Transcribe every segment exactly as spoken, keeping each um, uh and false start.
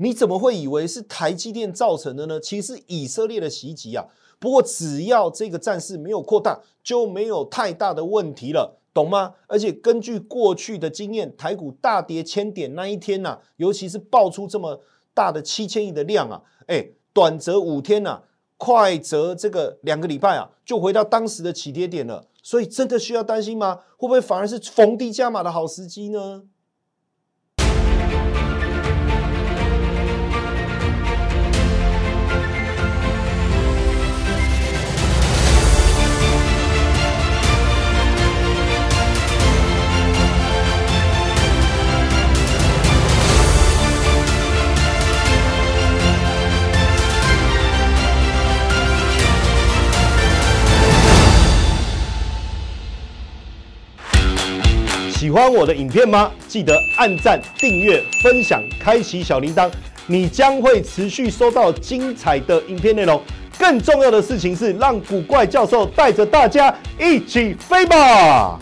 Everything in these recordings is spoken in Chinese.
你怎么会以为是台积电造成的呢？其实是以色列的袭击啊。不过只要这个战事没有扩大，就没有太大的问题了，懂吗？而且根据过去的经验，台股大跌千点那一天啊，尤其是爆出这么大的七千亿的量啊，哎，短则五天啊，快则这个两个礼拜啊，就回到当时的起跌点了。所以真的需要担心吗？会不会反而是逢低加码的好时机呢？喜欢我的影片吗？记得按赞、订阅、分享、开启小铃铛，你将会持续收到精彩的影片内容。更重要的事情是，让古怪教授带着大家一起飞吧！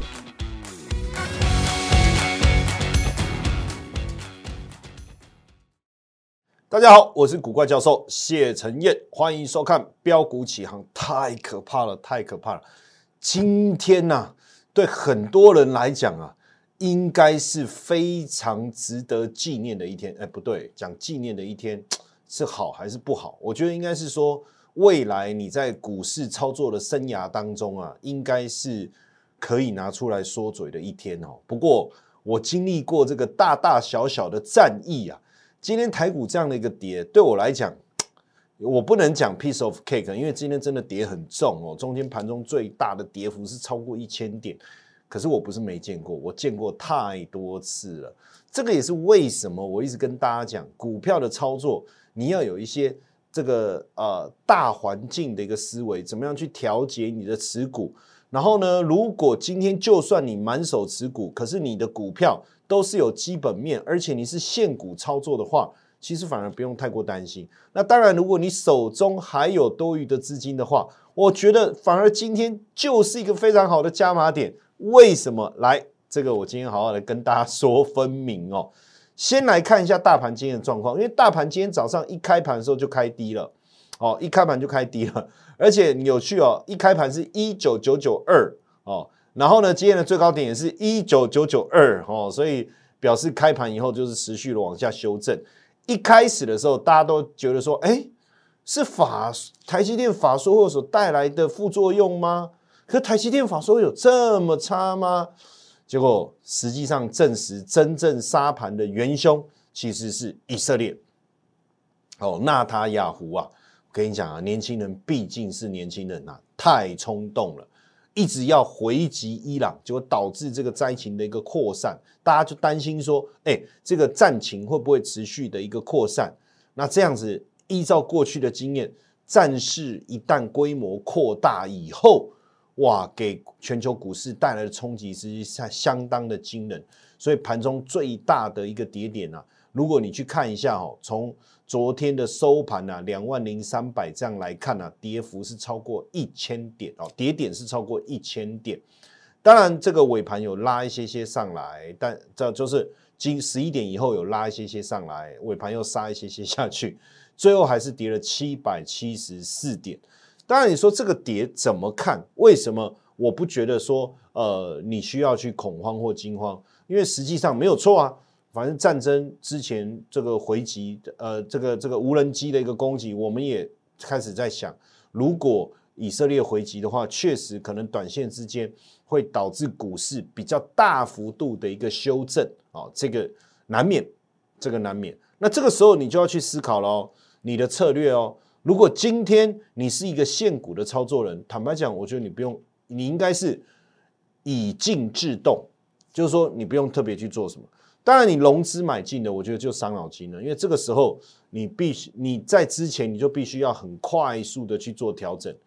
大家好，我是古怪教授谢承彦，欢迎收看标股起航。太可怕了，太可怕了！今天呐、啊。对很多人来讲啊，应该是非常值得纪念的一天。哎，不对，讲纪念的一天是好还是不好？我觉得应该是说，未来你在股市操作的生涯当中啊，应该是可以拿出来说嘴的一天哦。不过我经历过这个大大小小的战役啊，今天台股这样的一个跌，对我来讲，我不能讲 piece of cake， 因为今天真的跌很重哦，中间盘中最大的跌幅是超过一千点。可是我不是没见过，我见过太多次了。这个也是为什么我一直跟大家讲，股票的操作你要有一些这个呃大环境的一个思维，怎么样去调节你的持股。然后呢，如果今天就算你满手持股，可是你的股票都是有基本面，而且你是现股操作的话，其实反而不用太过担心。那当然，如果你手中还有多余的资金的话，我觉得反而今天就是一个非常好的加码点。为什么？来，这个我今天好好的跟大家说分明哦。先来看一下大盘今天的状况，因为大盘今天早上一开盘的时候就开低了，哦，一开盘就开低了，而且有趣哦，一开盘是一九九九二哦，然后呢，今天的最高点也是一九九九二哦，所以表示开盘以后就是持续的往下修正。一开始的时候，大家都觉得说，哎，是法台积电法说会所带来的副作用吗？可台积电法说有这么差吗？结果实际上证实，真正杀盘的元凶其实是以色列。哦，纳塔亚胡啊，我跟你讲啊，年轻人毕竟是年轻人啊，太冲动了，一直要回击伊朗，结果导致这个灾情的一个扩散，大家就担心说，哎，这个战情会不会持续的一个扩散？那这样子，依照过去的经验，战事一旦规模扩大以后，哇，给全球股市带来的冲击是相当的惊人，所以盘中最大的一个跌点啊，如果你去看一下哦，从昨天的收盘啊，两万零三百这样来看啊，跌幅是超过一千点哦，跌点是超过一千点。当然，这个尾盘有拉一些些上来，但这就是今十一点以后有拉一些些上来，尾盘又杀一些些下去，最后还是跌了七百七十四点。当然，你说这个跌怎么看？为什么我不觉得说，呃，你需要去恐慌或惊慌？因为实际上没有错啊。反正战争之前这个回击，呃，这个这个无人机的一个攻击，我们也开始在想，如果以色列回击的话，确实可能短线之间会导致股市比较大幅度的一个修正啊、哦，这个难免，这个难免。那这个时候你就要去思考咯，你的策略哦。如果今天你是一个现股的操作人，坦白讲，我觉得你不用，你应该是以静制动，就是说你不用特别去做什么。当然，你融资买进的，我觉得就伤脑筋了，因为这个时候你必须你在之前你就必须要很快速的去做调整。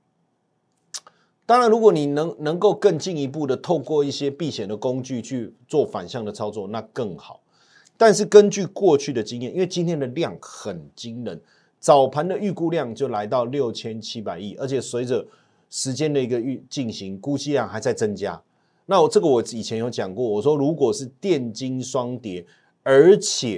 当然，如果你能能够更进一步的透过一些避险的工具去做反向的操作，那更好。但是根据过去的经验，因为今天的量很惊人。早盘的预估量就来到六千七百亿，而且随着时间的一个预进行，估计量还在增加。那我这个我以前有讲过，我说如果是电金双跌，而且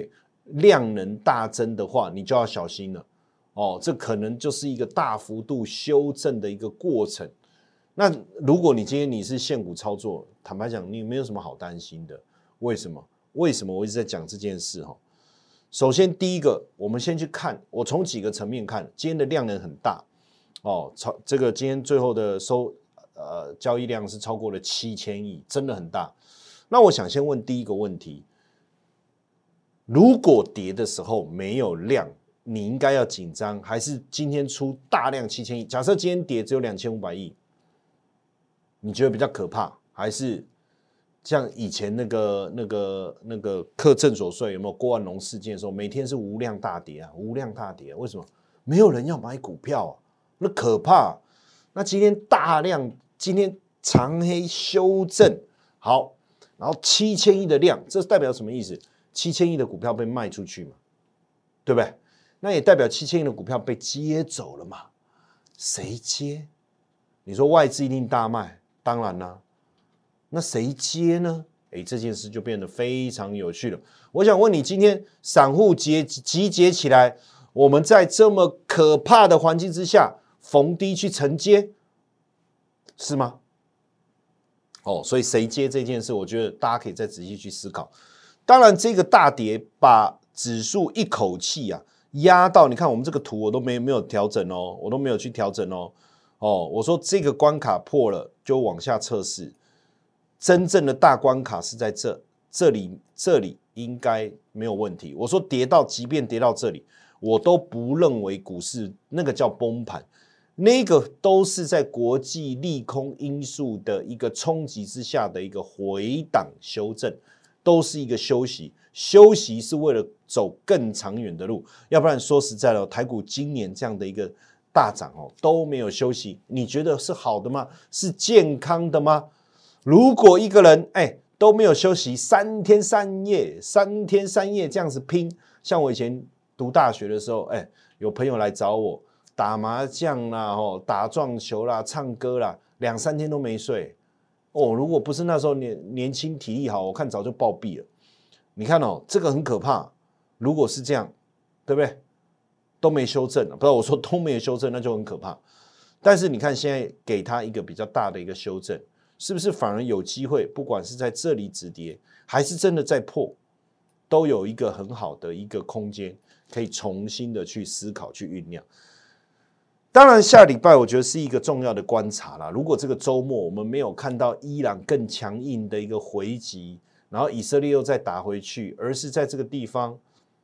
量能大增的话，你就要小心了哦，这可能就是一个大幅度修正的一个过程。那如果你今天你是现股操作，坦白讲，你没有什么好担心的。为什么？为什么我一直在讲这件事哈？首先，第一个，我们先去看，我从几个层面看，今天的量能很大哦，超这个今天最后的收呃交易量是超过了七千亿，真的很大。那我想先问第一个问题：如果跌的时候没有量，你应该要紧张，还是今天出大量七千亿？假设今天跌只有两千五百亿，你觉得比较可怕，还是像以前那个那个那个课证所税有没有郭万龙事件的时候，每天是无量大跌啊，无量大跌、啊，为什么？没有人要买股票啊，那可怕、啊。那今天大量，今天长黑修正好，然后七千亿的量，这代表什么意思？七千亿的股票被卖出去嘛，对不对？那也代表七千亿的股票被接走了嘛？谁接？你说外资一定大卖，当然啦、啊。那谁接呢？哎，这件事就变得非常有趣了。我想问你，今天散户集集结起来，我们在这么可怕的环境之下，逢低去承接，是吗？哦，所以谁接这件事，我觉得大家可以再仔细去思考。当然，这个大跌把指数一口气啊压到，你看我们这个图我都没没有调整哦，我都没有去调整哦。哦，我说这个关卡破了就往下测试。真正的大关卡是在这这里，这里应该没有问题。我说跌到，即便跌到这里，我都不认为股市那个叫崩盘，那个都是在国际利空因素的一个冲击之下的一个回档修正，都是一个休息。休息是为了走更长远的路，要不然说实在的，台股今年这样的一个大涨哦都没有休息，你觉得是好的吗？是健康的吗？如果一个人哎都没有休息，三天三夜，三天三夜这样子拼，像我以前读大学的时候，哎，有朋友来找我打麻将啦、哦，打撞球啦、唱歌啦，两三天都没睡。哦，如果不是那时候年年轻体力好，我看早就暴毙了。你看哦，这个很可怕。如果是这样，对不对？都没修正，不是我说都没有修正，那就很可怕。但是你看现在给他一个比较大的一个修正。是不是反而有机会？不管是在这里止跌，还是真的在破，都有一个很好的一个空间，可以重新的去思考、去酝酿。当然，下礼拜我觉得是一个重要的观察啦。如果这个周末我们没有看到伊朗更强硬的一个回击，然后以色列又再打回去，而是在这个地方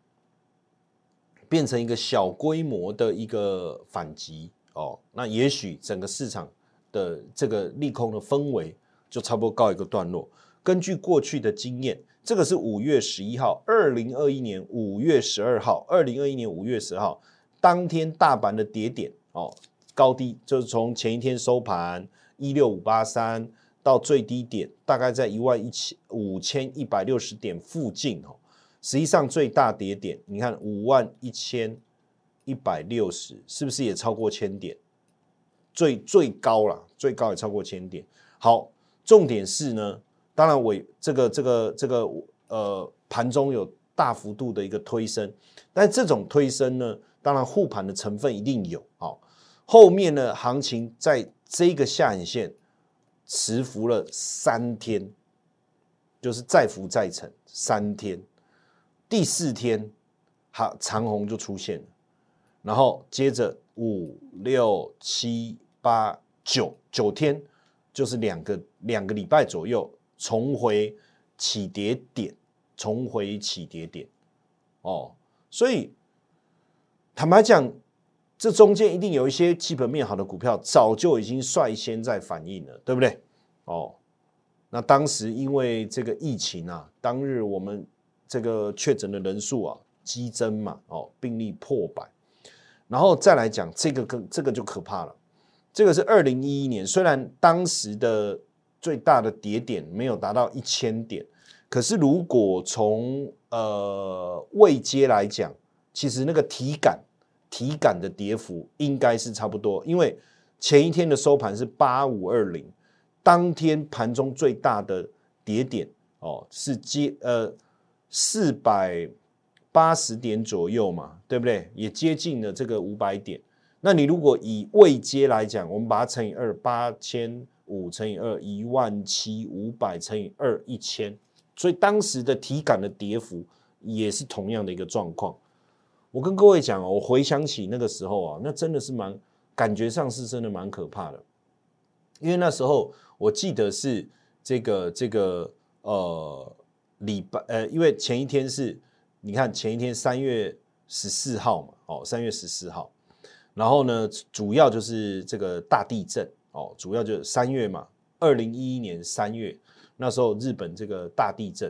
变成一个小规模的一个反击哦，那也许整个市场的这个利空的氛围就差不多告一个段落。根据过去的经验，这个是五月十一号，二零二一年五月十二号，二零二一年五月十号当天大盘的跌点哦，高低就是从前一天收盘一六五八三到最低点大概在一万五千一百六十点附近哦。实际上最大跌点，你看五万一千一百六十，是不是也超过千点？最最高啦，最高也超过千点。好，重点是呢，当然我这个这个这个呃盘中有大幅度的一个推升，但这种推升呢，当然护盘的成分一定有。好，后面呢行情在这个下影线持浮了三天，就是再浮再沉三天，第四天哈长红就出现了，然后接着五六七。八九九天，就是两个两个礼拜左右，重回起跌点，重回起跌点，哦，所以坦白讲，这中间一定有一些基本面好的股票，早就已经率先在反应了，对不对？哦，那当时因为这个疫情啊，当日我们这个确诊的人数啊激增嘛，哦，病例破百，然后再来讲这个跟这个就可怕了。这个是二零一一年，虽然当时的最大的跌点没有达到一千点，可是如果从呃位阶来讲，其实那个体感体感的跌幅应该是差不多，因为前一天的收盘是八五二零，当天盘中最大的跌点哦是接呃四百八十点左右嘛，对不对？也接近了这个五百点。那你如果以位阶来讲，我们把它乘以二，八千五乘以二，一万七五百乘以二，一千。所以当时的体感的跌幅也是同样的一个状况。我跟各位讲哦，我回想起那个时候啊，那真的是蛮感觉上是真的蛮可怕的，因为那时候我记得是这个这个呃礼拜呃，因为前一天是你看前一天三月十四号嘛，哦，三月十四号，然后呢，主要就是这个大地震哦，主要就是三月嘛，二零一一年三月那时候日本这个大地震，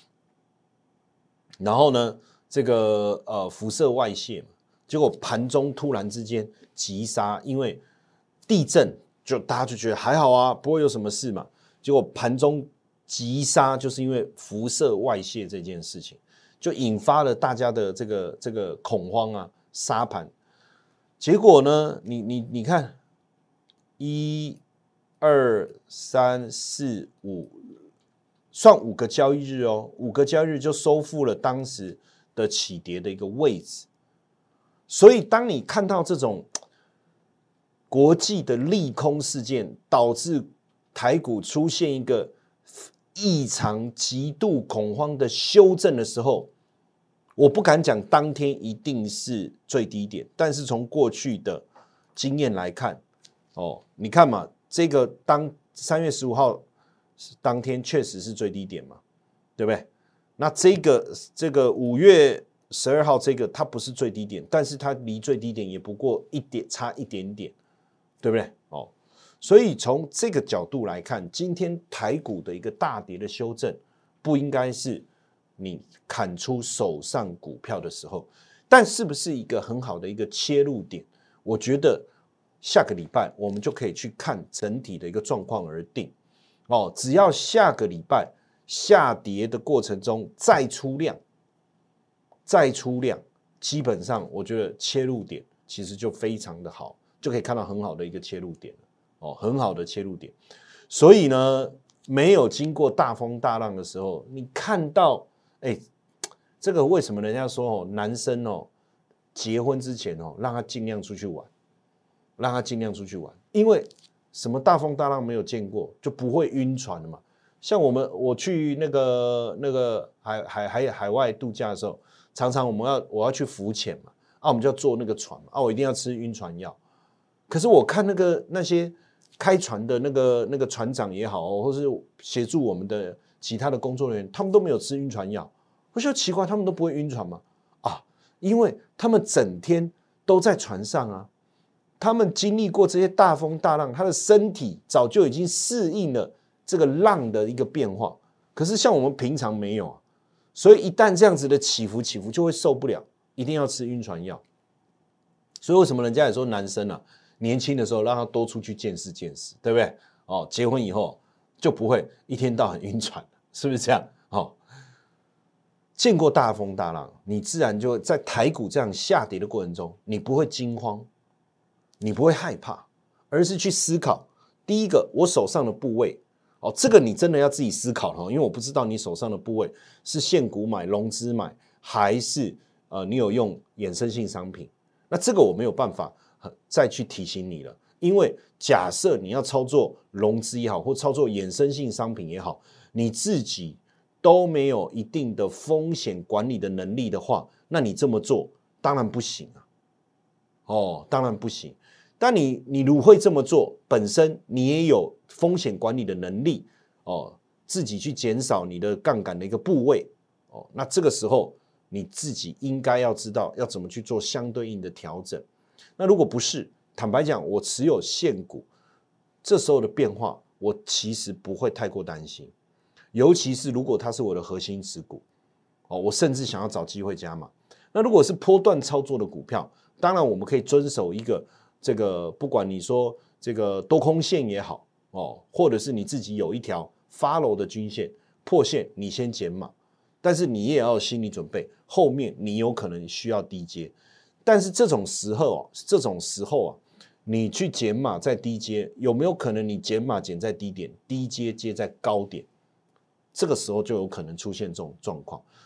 然后呢。这个呃辐射外泄嘛，结果盘中突然之间急杀，因为地震就大家就觉得还好啊，不会有什么事嘛。结果盘中急杀，就是因为辐射外泄这件事情，就引发了大家的这个这个恐慌啊，杀盘。结果呢，你你你看，一、二、三、四、五，算五个交易日哦，五个交易日就收复了当时的起跌的一个位置，所以当你看到这种国际的利空事件，导致台股出现一个异常极度恐慌的修正的时候，我不敢讲当天一定是最低点，但是从过去的经验来看，哦，你看嘛，这个当三月十五号当天确实是最低点嘛，对不对？那这个这个五月十二号这个它不是最低点，但是它离最低点也不过一点差一点点，对不对？哦，所以从这个角度来看，今天台股的一个大跌的修正，不应该是你砍出手上股票的时候，但是不是一个很好的一个切入点？我觉得下个礼拜我们就可以去看整体的一个状况而定。哦，只要下个礼拜下跌的过程中再出量，再出量，基本上我觉得切入点其实就非常的好，就可以看到很好的一个切入点哦，很好的切入点。所以呢，没有经过大风大浪的时候，你看到，哎，这个为什么人家说哦，男生哦，结婚之前哦，让他尽量出去玩，让他尽量出去玩，因为什么大风大浪没有见过，就不会晕船了嘛。像我们我去那个那个海海海海外度假的时候，常常我们要我要去浮潜嘛，啊，我们就要坐那个船嘛，啊，我一定要吃晕船药。可是我看那个那些开船的那个那个船长也好，或是协助我们的其他的工作人员，他们都没有吃晕船药。我觉得奇怪，他们都不会晕船吗？啊，因为他们整天都在船上啊。他们经历过这些大风大浪，他的身体早就已经适应了这个浪的一个变化。可是像我们平常没有啊，所以一旦这样子的起伏起伏就会受不了，一定要吃晕船药。所以为什么人家也说男生啊，年轻的时候让他多出去见识见识，对不对？哦，结婚以后就不会一天到晚晕船，是不是这样？哦，见过大风大浪，你自然就在台股这样下跌的过程中，你不会惊慌。你不会害怕，而是去思考。第一个，我手上的部位，哦，这个你真的要自己思考了，因为我不知道你手上的部位是现股买、融资买，还是呃你有用衍生性商品。那这个我没有办法再去提醒你了，因为假设你要操作融资也好，或操作衍生性商品也好，你自己都没有一定的风险管理的能力的话，那你这么做当然不行啊。哦，当然不行。但你你如会这么做，本身你也有风险管理的能力哦，自己去减少你的杠杆的一个部位哦，那这个时候你自己应该要知道要怎么去做相对应的调整。那如果不是，坦白讲，我持有现股，这时候的变化，我其实不会太过担心，尤其是如果它是我的核心持股哦，我甚至想要找机会加码。那如果是波段操作的股票，当然我们可以遵守一个这个，不管你说这个多空线也好哦，或者是你自己有一条 follow 的均线破线，你先减码，但是你也要有心理准备，后面你有可能需要低接。但是这种时候啊，这种时候啊，你去减码在低接，有没有可能你减码减在低点，低接接在高点？这个时候就有可能出现这种状况。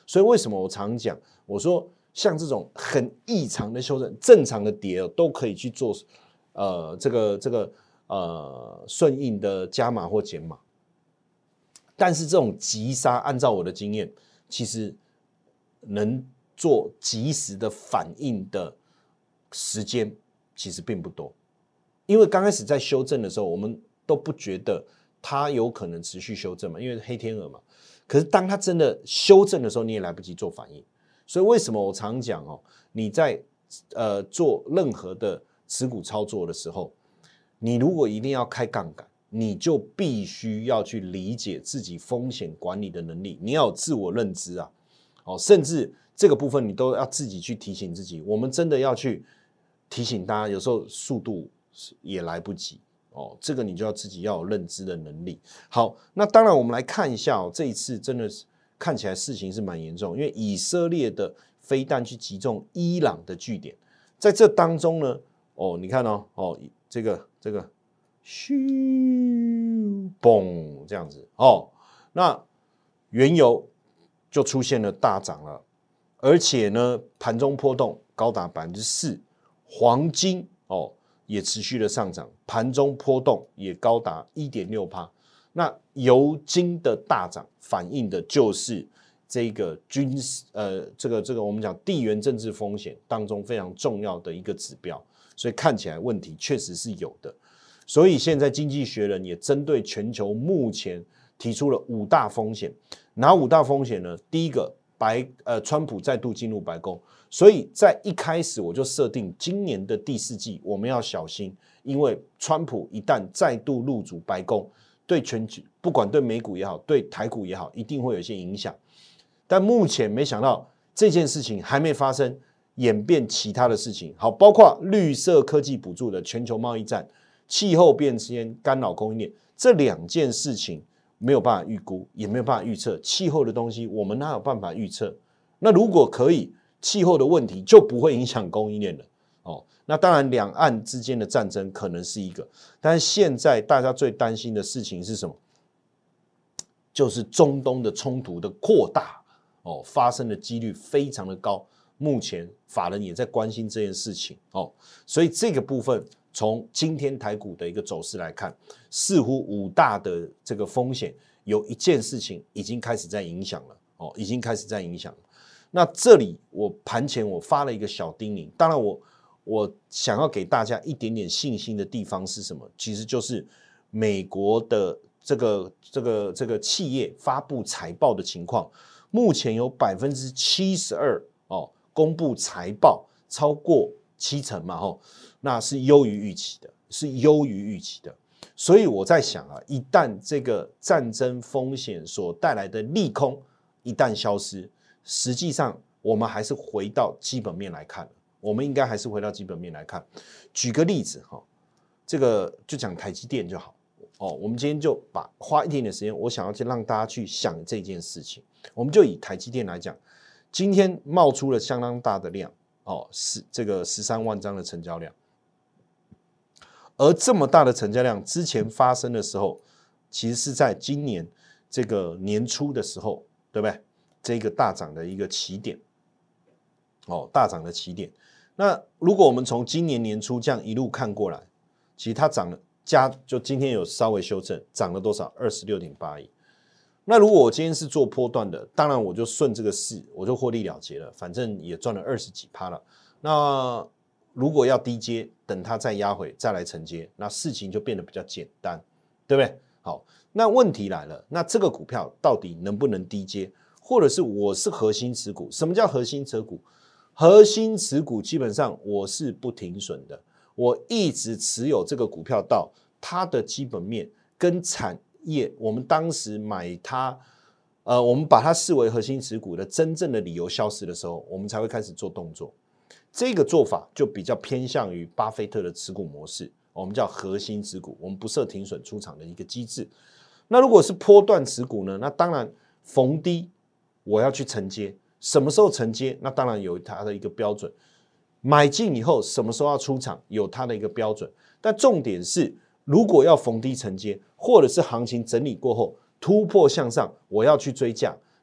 所以为什么我常讲，我说像这种很异常的修正，正常的跌都可以去做，呃，这个这个呃顺应的加码或减码，但是这种急杀，按照我的经验，其实能做及时的反应的时间其实并不多，因为刚开始在修正的时候，我们都不觉得它有可能持续修正嘛，因为黑天鹅嘛。可是当它真的修正的时候，你也来不及做反应。所以为什么我常讲哦，你在呃做任何的持股操作的时候，你如果一定要开杠杆，你就必须要去理解自己风险管理的能力，你要有自我认知啊，哦，甚至这个部分你都要自己去提醒自己。我们真的要去提醒大家，有时候速度也来不及哦，这个你就要自己要有认知的能力。好，那当然我们来看一下哦，这一次真的是看起来事情是蛮严重，因为以色列的飞弹去击中伊朗的据点，在这当中呢，哦，你看哦，哦，这个这个，咻，嘣，这样子哦，那原油就出现了大涨了，而且呢，盘中波动高达百分之四，黄金哦也持续的上涨，盘中波动也高达一点六趴。那油金的大涨反映的就是这个军事呃这个这个我们讲地缘政治风险当中非常重要的一个指标，所以看起来问题确实是有的。所以现在经济学人也针对全球目前提出了五大风险，哪五大风险呢？第一个，白呃川普再度进入白宫，所以在一开始我就设定今年的第四季我们要小心，因为川普一旦再度入主白宫，对全球不管对美股也好，对台股也好，一定会有一些影响。但目前没想到这件事情还没发生，演变其他的事情，好，包括绿色科技补助的全球贸易战、气候变迁干扰供应链这两件事情没有办法预估，也没有办法预测。气候的东西我们哪有办法预测？那如果可以，气候的问题就不会影响供应链了。哦，那当然，两岸之间的战争可能是一个，但是现在大家最担心的事情是什么？就是中东的冲突的扩大，哦，发生的几率非常的高。目前法人也在关心这件事情，哦，所以这个部分从今天台股的一个走势来看，似乎五大的这个风险有一件事情已经开始在影响了，哦，已经开始在影响了。那这里我盘前我发了一个小叮咛，当然我。我想要给大家一点点信心的地方是什么？其实就是美国的这个这个这个企业发布财报的情况，目前有百分之七十二哦公布财报超过七成嘛，吼，那是优于预期的，是优于预期的。所以我在想啊，一旦这个战争风险所带来的利空一旦消失，实际上我们还是回到基本面来看了。我们应该还是回到基本面来看。举个例子哈，这个就讲台积电就好哦。我们今天就把花一点点时间，我想要去让大家去想这件事情。我们就以台积电来讲，今天冒出了相当大的量哦，是这个十三万张的成交量。而这么大的成交量之前发生的时候，其实是在今年这个年初的时候，对不对？这个大涨的一个起点，哦，大涨的起点。那如果我们从今年年初这样一路看过来，其实它涨了加就今天有稍微修正，涨了多少？ 二十六点八亿。那如果我今天是做波段的，当然我就顺这个势，我就获利了结了，反正也赚了二十几趴了。那如果要低接，等它再压回再来承接，那事情就变得比较简单，对不对？好，那问题来了，那这个股票到底能不能低接？或者是我是核心持股？什么叫核心持股？核心持股基本上我是不停损的，我一直持有这个股票到它的基本面跟产业，我们当时买它，呃，我们把它视为核心持股的真正的理由消失的时候，我们才会开始做动作。这个做法就比较偏向于巴菲特的持股模式，我们叫核心持股，我们不设停损出场的一个机制。那如果是波段持股呢？那当然逢低我要去承接。什么时候承接？那当然有它的一个标准。买进以后什么时候要出场，有它的一个标准。但重点是，如果要逢低承接，或者是行情整理过后突破向上，我要去追价，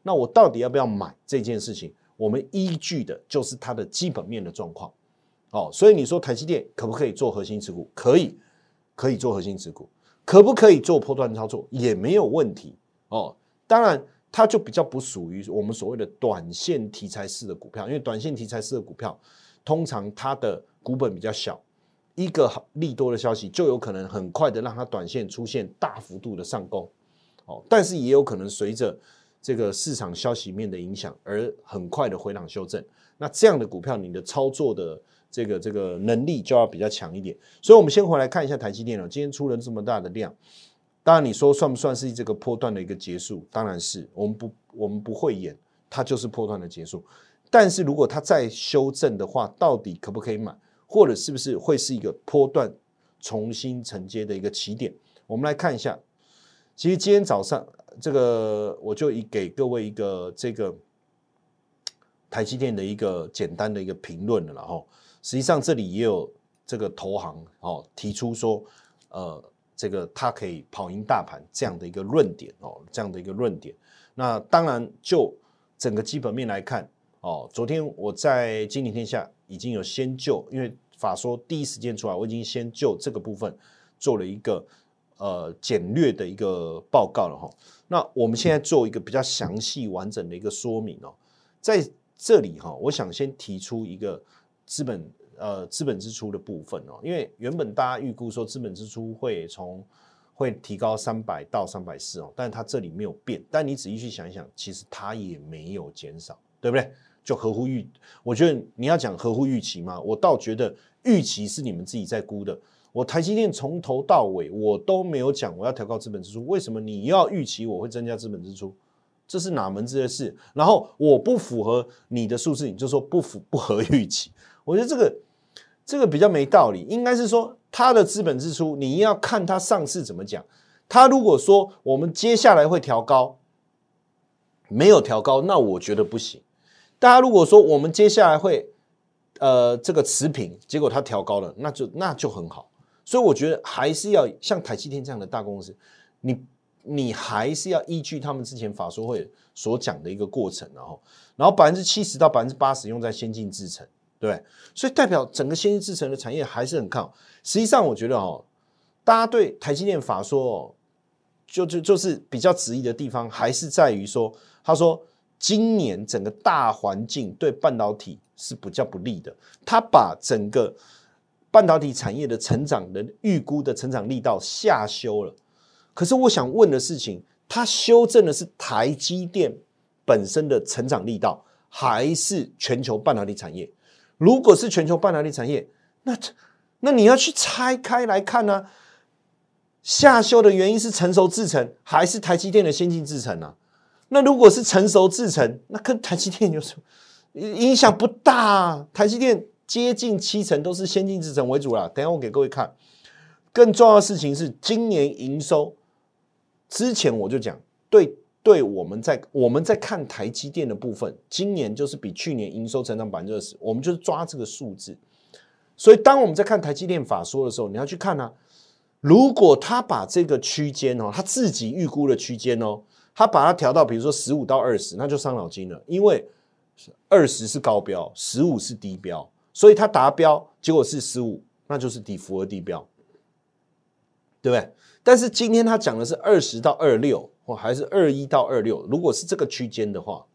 那我到底要不要买这件事情？我们依据的就是它的基本面的状况。哦，所以你说台积电可不可以做核心持股？可以，可以做核心持股。可不可以做波段操作？也没有问题。哦，当然它就比较不属于我们所谓的短线题材式的股票，因为短线题材式的股票通常它的股本比较小，一个利多的消息就有可能很快的让它短线出现大幅度的上攻。哦，但是也有可能随着这个市场消息面的影响而很快的回档修正。那这样的股票，你的操作的这个这个能力就要比较强一点。所以我们先回来看一下台积电了，今天出了这么大的量，当然你说算不算是这个波段的一个结束？当然是，我们不我们不会演，它就是波段的结束。但是如果它再修正的话，到底可不可以买，或者是不是会是一个波段重新承接的一个起点？我们来看一下。其实今天早上这个我就以给各位一个这个台积电的一个简单的一个评论了啦齁。实际上这里也有这个投行哦提出说，呃，这个它可以跑赢大盘这样的一个论点哦，这样的一个论点。那当然就整个基本面来看哦，昨天我在金鼎天下已经有先就，因为法说第一时间出来，我已经先就这个部分做了一个。呃，简略的一个报告了哈。那我们现在做一个比较详细完整的一个说明哦。在这里哈，我想先提出一个资本呃资本支出的部分哦，因为原本大家预估说资本支出会从会提高三百到三百四哦，但是它这里没有变。但你仔细去想一想，其实它也没有减少，对不对？就合乎预，我觉得你要讲合乎预期嘛，我倒觉得预期是你们自己在估的。我台积电从头到尾我都没有讲我要调高资本支出，为什么你要预期我会增加资本支出？这是哪门子的事？然后我不符合你的数字，你就说不符不合预期，我觉得这个这个比较没道理。应该是说它的资本支出你要看它上次怎么讲。他如果说我们接下来会调高，没有调高，那我觉得不行。大家如果说我们接下来会呃这个持平，结果它调高了，那就那就很好。所以我觉得还是要像台积电这样的大公司，你你还是要依据他们之前法说会所讲的一个过程，然后然后百分之七十到百分之八十用在先进制程，对不对？所以代表整个先进制程的产业还是很看好。实际上我觉得哦，大家对台积电法说哦，就就就是比较质疑的地方，还是在于说，他说今年整个大环境对半导体是比较不利的，他把整个半导体产业的成长的预估的成长力道下修了。可是我想问的事情，它修正的是台积电本身的成长力道，还是全球半导体产业？如果是全球半导体产业，那那你要去拆开来看啊，下修的原因是成熟制程，还是台积电的先进制程啊？那如果是成熟制程，那跟台积电有什么影响不大啊？台积电接近七成都是先进制程为主啦。等一下我给各位看。更重要的事情是，今年营收之前我就讲，对对，我们在我们在看台积电的部分，今年就是比去年营收成长百分之二十，我们就是抓这个数字。所以当我们在看台积电法说的时候，你要去看啊，如果他把这个区间哦，他自己预估的区间哦，他把它调到比如说十五到二十，那就伤脑筋了，因为二十是高标，十五是低标。所以它达标，结果是十五，那就是底符合低标，对不对？但是今天他讲的是二十到二十六，或还是二十一到二十六，如果是这个区间的话，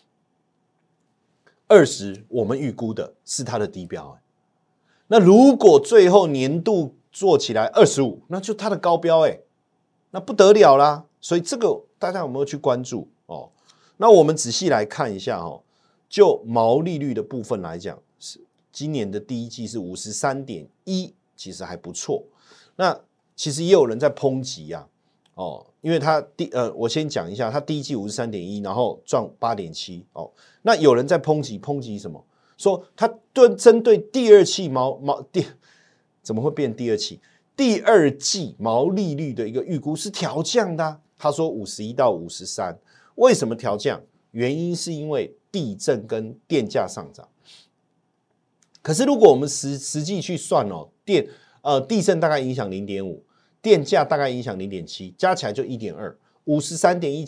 二十我们预估的是它的低标，那如果最后年度做起来二十五，那就它的高标，哎，那不得了啦。所以这个大家有没有去关注哦？那我们仔细来看一下哦，就毛利率的部分来讲，是今年的第一季是 五十三点一， 其实还不错。那其实也有人在抨击啊，哦，因为他第呃，我先讲一下，他第一季 五十三点一， 然后赚 八点七 哦。那有人在抨击，抨击什么？说他对针对第二季毛毛第怎么会变第二季？第二季毛利率的一个预估是调降的啊。他说五十一到五十三，为什么调降？原因是因为地震跟电价上涨。可是如果我们实实际去算哦，电呃地震大概影响 零点五， 电价大概影响 零点七， 加起来就 一点二， 五十三点一减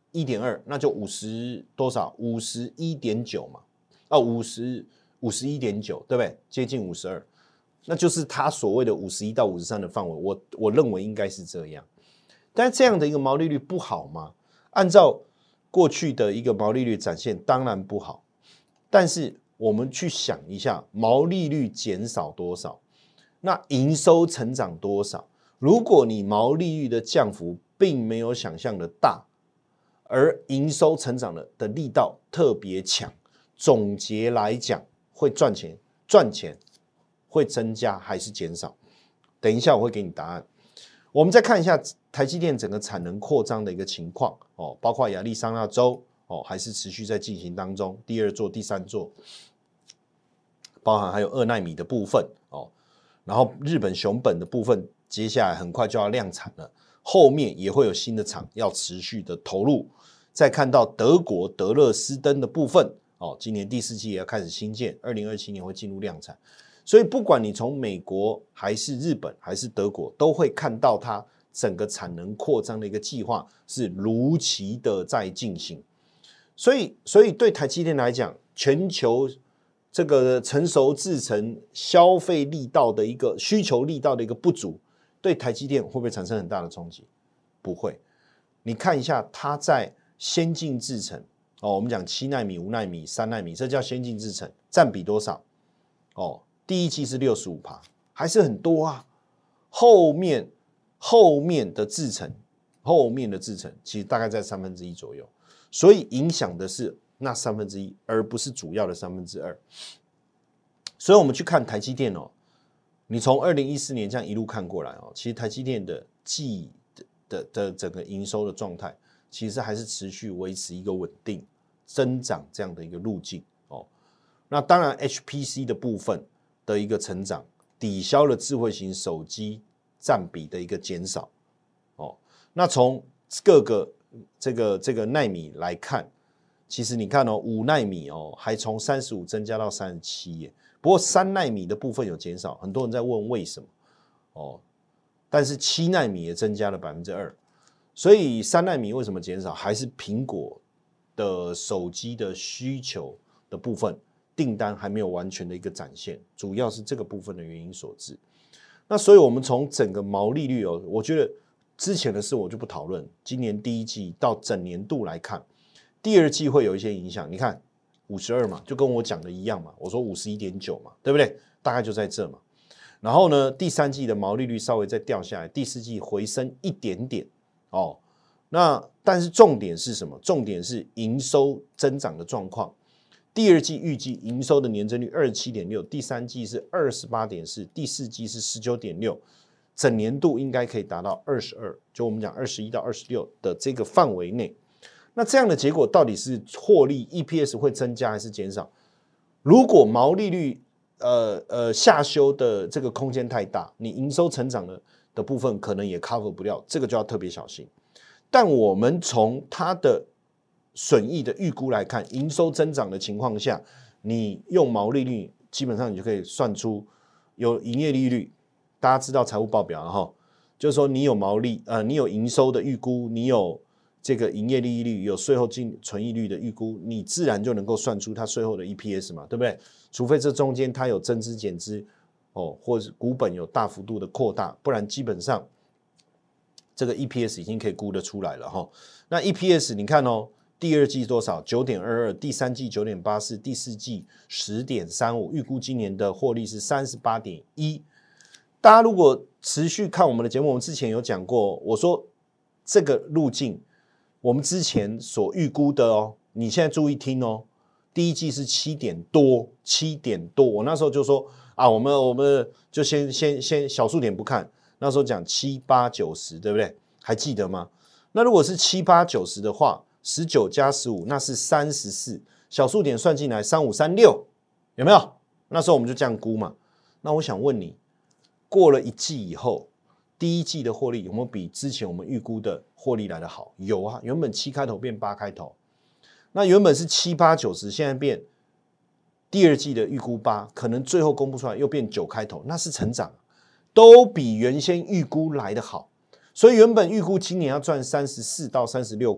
一点二，那就五十多少？五十一点九嘛，啊，五十五十一点九，对不对？接近五十二，那就是它所谓的五十一到五十三的范围。我我认为应该是这样，但这样的一个毛利率不好吗？按照过去的一个毛利率展现，当然不好。但是我们去想一下，毛利率减少多少，那营收成长多少？如果你毛利率的降幅并没有想象的大，而营收成长的的力道特别强，总结来讲会赚钱，赚钱会增加还是减少？等一下我会给你答案。我们再看一下台积电整个产能扩张的一个情况哦，包括亚利桑那州哦，还是持续在进行当中，第二座、第三座，包含还有二奈米的部分哦，然后日本熊本的部分，接下来很快就要量产了，后面也会有新的厂要持续的投入。再看到德国德勒斯登的部分哦，今年第四季也要开始新建，二零二七年会进入量产。所以不管你从美国还是日本还是德国，都会看到它整个产能扩张的一个计划是如期的在进行。所以，所以对台积电来讲，全球这个成熟制程消费力道的一个需求力道的一个不足，对台积电会不会产生很大的冲击？不会。你看一下它在先进制程哦，我们讲七奈米、五奈米、三奈米，这叫先进制程，占比多少？哦，第一季是 百分之六十五， 还是很多啊。后面后面的制程，后面的制程其实大概在三分之一左右，所以影响的是那三分之一，而不是主要的三分之二。所以我们去看台积电哦，你从二零一四年这样一路看过来哦，其实台积电的季的 的, 的整个营收的状态，其实还是持续维持一个稳定增长这样的一个路径哦。那当然 H P C 的部分的一个成长，抵消了智慧型手机占比的一个减少哦。那从各个这个这个奈米来看，其实你看哦，五奈米哦，还从三十五增加到三十七耶。不过三奈米的部分有减少，很多人在问为什么哦。但是七奈米也增加了百分之二，所以三奈米为什么减少？还是苹果的手机的需求的部分订单还没有完全的一个展现，主要是这个部分的原因所致。那所以我们从整个毛利率哦，我觉得之前的事我就不讨论，今年第一季到整年度来看，第二季会有一些影响。你看五十二嘛，就跟我讲的一样嘛，我说 五十一点九 嘛，对不对？大概就在这嘛。然后呢，第三季的毛利率稍微再掉下来，第四季回升一点点哦。那但是重点是什么？重点是营收增长的状况。第二季预计营收的年增率 二十七点六， 第三季是 二十八点四， 第四季是 十九点六， 整年度应该可以达到二十二，就我们讲二十一到二十六的这个范围内。那这样的结果到底是获利 E P S 会增加还是减少？如果毛利率呃呃下修的这个空间太大，你营收成长的的部分可能也 cover 不了，这个就要特别小心。但我们从它的损益的预估来看，营收增长的情况下，你用毛利率基本上你就可以算出有营业利率。大家知道财务报表了哈，就是说你有毛利呃你有营收的预估，你有这个营业利率，有税后净存益率的预估，你自然就能够算出它税后的 E P S 嘛，对不对？除非这中间它有增资减资哦，或者股本有大幅度的扩大，不然基本上这个 E P S 已经可以估得出来了哈。那 E P S 你看哦，第二季多少 ？九点二二， 第三季 九点八四， 第四季 十点三五， 预估今年的获利是 三十八点一。大家如果持续看我们的节目，我们之前有讲过，我说这个路径我们之前所预估的哦，你现在注意听哦。第一季是七点多，七点多，我那时候就说啊，我们我们就先先先小数点不看，那时候讲七八九十，对不对？还记得吗？那如果是七八九十的话，十九加十五，那是三十四，小数点算进来三五三六，有没有？那时候我们就这样估嘛。那我想问你，过了一季以后，第一季的获利有没有比之前我们预估的获利来得好？有啊，原本七开头变八开头。那原本是七八九十，现在变第二季的预估八，可能最后公布出来又变九开头，那是成长，都比原先预估来得好。所以原本预估今年要赚三十四到三十六块，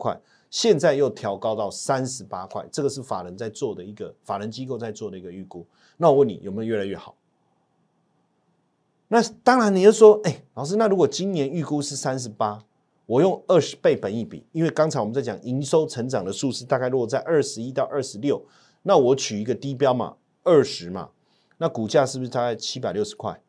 现在又调高到三十八块，这个是法人在做的一个法人机构在做的一个预估。那我问你有没有越来越好？那当然你就说，哎、欸，老师，那如果今年预估是三十八，我用二十倍本益比，因为刚才我们在讲营收成长的数字大概落在二十一到二十六，那我取一个低标嘛，二十嘛，那股价是不是大概七百六十块？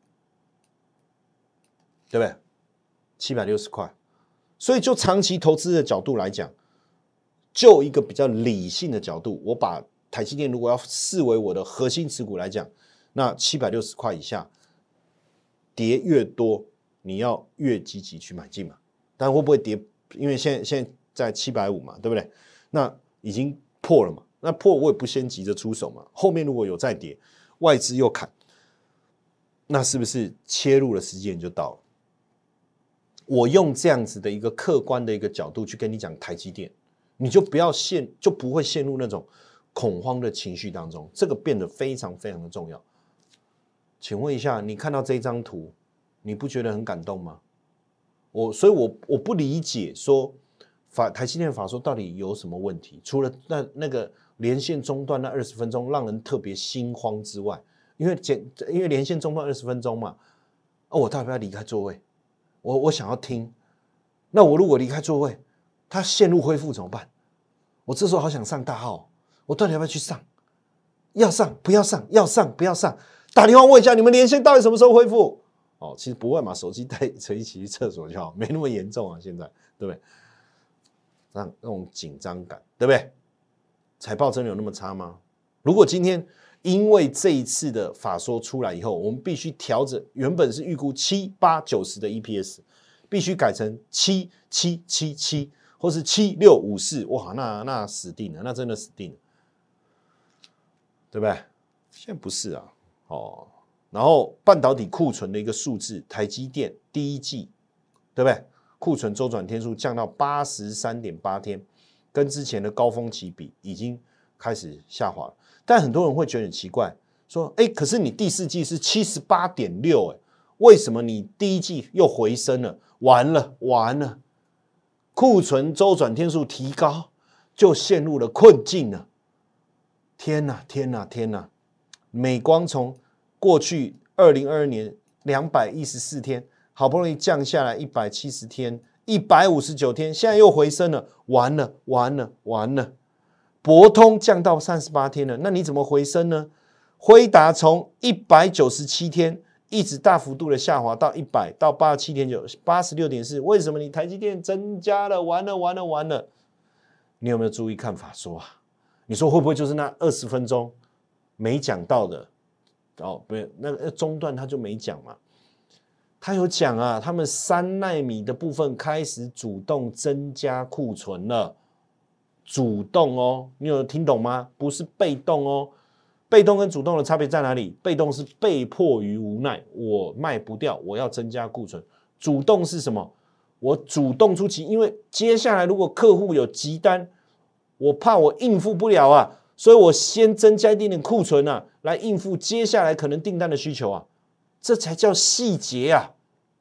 对不对？七百六十块。所以就长期投资的角度来讲，就一个比较理性的角度，我把台积电如果要视为我的核心持股来讲，那七百六十块以下跌越多，你要越积极去买进嘛。但会不会跌？因为现在现在在七百五嘛，对不对？那已经破了嘛，那破我也不先急着出手嘛。后面如果有再跌，外资又砍，那是不是切入的时间就到了？我用这样子的一个客观的一个角度去跟你讲台积电，你就不要陷，就不会陷入那种恐慌的情绪当中，这个变得非常非常的重要。请问一下，你看到这张图，你不觉得很感动吗？我所以我，我我不理解说法台积电法说到底有什么问题？除了那那个连线中断那二十分钟让人特别心慌之外，因为简因为连线中断二十分钟嘛，哦，我到底要不要离开座位？我我想要听，那我如果离开座位，它线路恢复怎么办？我这时候好想上大号，我到底要不要去上？要上不要上？要上不要上？打电话问一下你们连线到底什么时候恢复？哦，其实不会嘛，手机带着一起去厕所就好，没那么严重啊，现在对不对？让那种紧张感，对不对？财报真的有那么差吗？如果今天因为这一次的法说出来以后，我们必须调整，原本是预估七八九十的 E P S， 必须改成七七七七，或是七六五四，哇，那那死定了，那真的死定了，对不对？现在不是啊，哦。然后半导体库存的一个数字，台积电第一季，对不对？库存周转天数降到 八十三点八 天，跟之前的高峰期比已经开始下滑了。但很多人会觉得很奇怪，说：“哎，可是你第四季是 七十八点六， 哎，为什么你第一季又回升了？完了完了，库存周转天数提高，就陷入了困境了。天哪天哪天哪！美光从过去二零二二年两百一十四天，好不容易降下来一百七十天，一百五十九天，现在又回升了，完了完了完了！博通降到三十八天了，那你怎么回升呢？辉达从一百九十七天一直大幅度的下滑到一百到八十七点九， 八十六点四，为什么你台积电增加了？完了完了完了！你有没有注意看法说啊？你说会不会就是那二十分钟没讲到的？哦，不是，那个中段他就没讲嘛，他有讲啊，他们三奈米的部分开始主动增加库存了，主动哦，你有听懂吗？不是被动哦，被动跟主动的差别在哪里？被动是被迫于无奈，我卖不掉，我要增加库存；主动是什么？我主动出击，因为接下来如果客户有急单，我怕我应付不了啊。所以我先增加一点点库存啊，来应付接下来可能订单的需求啊，这才叫细节啊，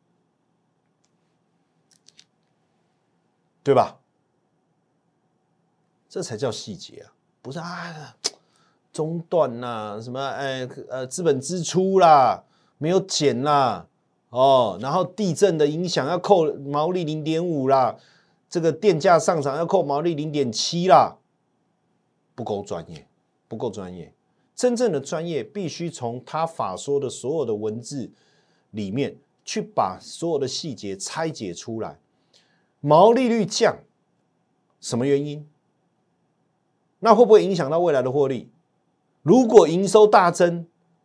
对吧？这才叫细节啊，不是啊，中断啦，什么哎呃资本支出啦，没有减啦，哦，然后地震的影响要扣毛利 零点五 啦，这个电价上涨要扣毛利 零点七 啦。不够专业，不够专业。真正的专业必须从他法说的所有的文字里面去把所有的细节拆解出来。毛利率降，什么原因？那会不会影响到未来的获利？如果营收大增，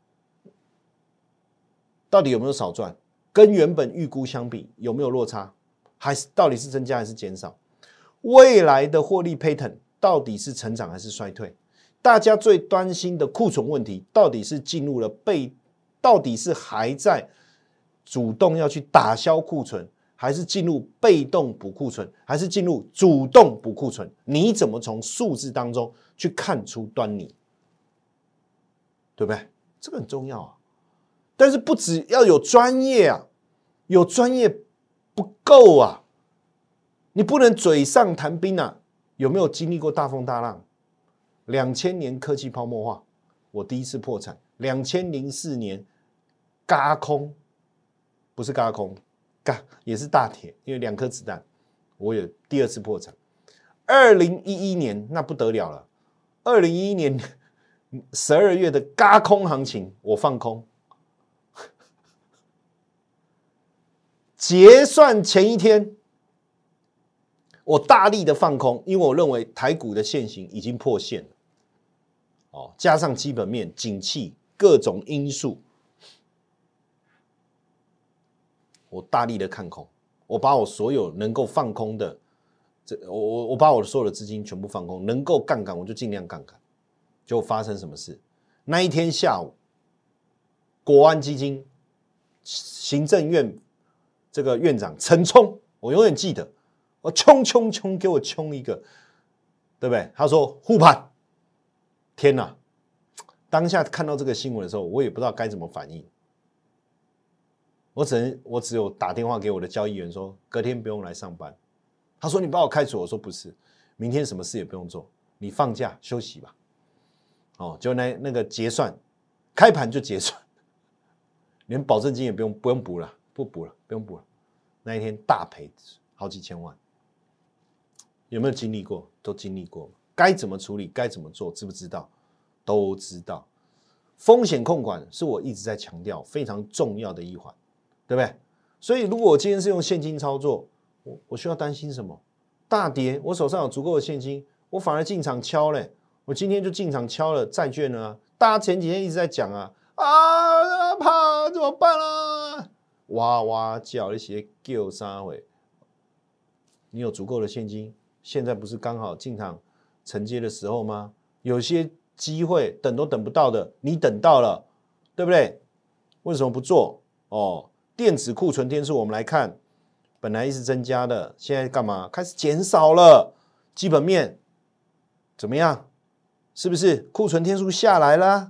到底有没有少赚？跟原本预估相比有没有落差？还是到底是增加还是减少？未来的获利 pattern 到底是成长还是衰退？大家最担心的库存问题，到底是进入了被，到底是还在主动要去打消库存，还是进入被动补库存，还是进入主动补库存？你怎么从数字当中去看出端倪？对不对？这个很重要啊。但是不只要有专业啊，有专业不够啊，你不能嘴上谈兵啊。 有没有经历过大风大浪？两千年科技泡沫化，我第一次破产。两千零四年嘎空，不是嘎空，嘎也是大铁，因为两颗子弹，我有第二次破产。二零一一年那不得了了，二零一一年十二月的嘎空行情，我放空。结算前一天，我大力的放空，因为我认为台股的线型已经破线了，哦，加上基本面、景气各种因素，我大力的看空，我把我所有能够放空的，这我我我把我所有的资金全部放空，能够杠杆我就尽量杠杆。就发生什么事？那一天下午，国安基金行政院这个院长陈冲，我永远记得，我冲冲冲给我冲一个，对不对？他说护盘，天哪！当下看到这个新闻的时候，我也不知道该怎么反应，我只能我只有打电话给我的交易员说，隔天不用来上班。他说你把我开除，我说不是，明天什么事也不用做，你放假休息吧。哦，就那那个结算，开盘就结算，连保证金也不用不用补了，不补了，不用补了。那一天大赔好几千万，有没有经历过？都经历过，该怎么处理，该怎么做，知不知道？都知道。风险控管是我一直在强调非常重要的一环，对不对？所以如果我今天是用现金操作，我我需要担心什么？大跌，我手上有足够的现金，我反而进场敲嘞。我今天就进场敲了债券了啊！大家前几天一直在讲啊啊，怕怎么办啊？哇哇叫那些救啥回？你有足够的现金，现在不是刚好进场承接的时候吗？有些机会等都等不到的，你等到了，对不对？为什么不做？哦，电子库存天数我们来看，本来一直增加的，现在干嘛？开始减少了。基本面怎么样？是不是库存天数下来了？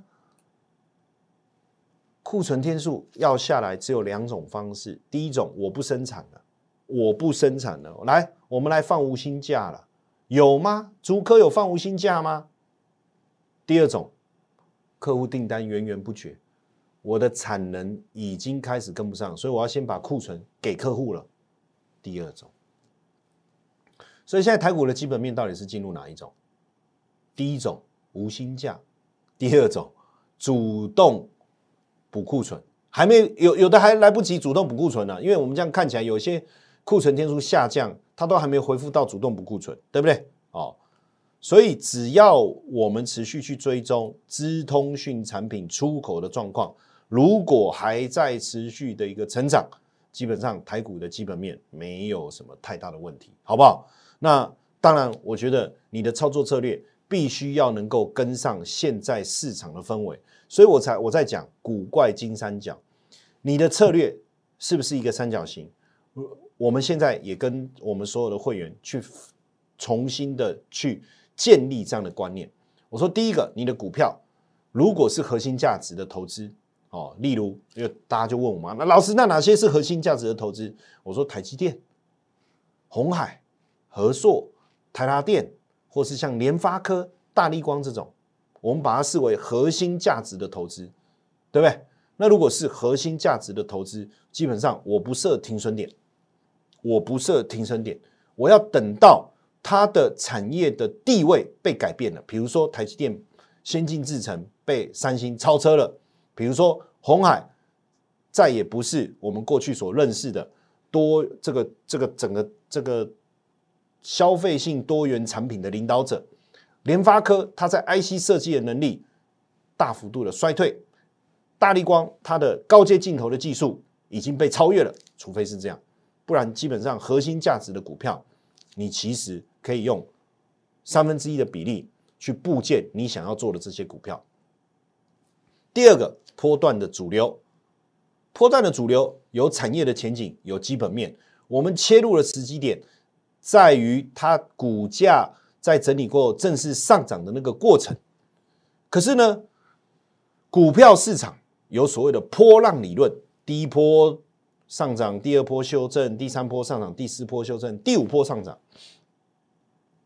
库存天数要下来只有两种方式，第一种我不生产了，我不生产了，来，我们来放无薪假了，有吗？竹科有放无薪假吗？第二种，客户订单源源不绝，我的产能已经开始跟不上，所以我要先把库存给客户了。第二种，所以现在台股的基本面到底是进入哪一种？第一种无薪假，第二种主动补库存，还没有有的还来不及主动补库存呢、啊，因为我们这样看起来有些库存天数下降，它都还没有恢复到主动补库存，对不对？哦，所以只要我们持续去追踪资通讯产品出口的状况，如果还在持续的一个成长，基本上台股的基本面没有什么太大的问题，好不好？那当然，我觉得你的操作策略必须要能够跟上现在市场的氛围，所以我才我在讲古怪金三角，你的策略是不是一个三角形？我们现在也跟我们所有的会员去重新的去建立这样的观念。我说第一个，你的股票如果是核心价值的投资，哦，例如，因为大家就问我嘛，那老师，那哪些是核心价值的投资？我说台积电、鸿海、和硕、台达电，或是像联发科、大立光这种，我们把它视为核心价值的投资，对不对？那如果是核心价值的投资，基本上我不设停损点，我不设停损点，我要等到它的产业的地位被改变了，比如说台积电先进制程被三星超车了。比如说鸿海再也不是我们过去所认识的多这个这个整个这个消费性多元产品的领导者，联发科它在 I C 设计的能力大幅度的衰退，大立光它的高阶镜头的技术已经被超越了，除非是这样，不然基本上核心价值的股票，你其实可以用三分之一的比例去布建你想要做的这些股票。第二个，波段的主流，波段的主流有产业的前景，有基本面。我们切入的时机点在于它股价在整理过后正式上涨的那个过程。可是呢，股票市场有所谓的波浪理论，第一波上涨，第二波修正，第三波上涨，第四波修正，第五波上涨。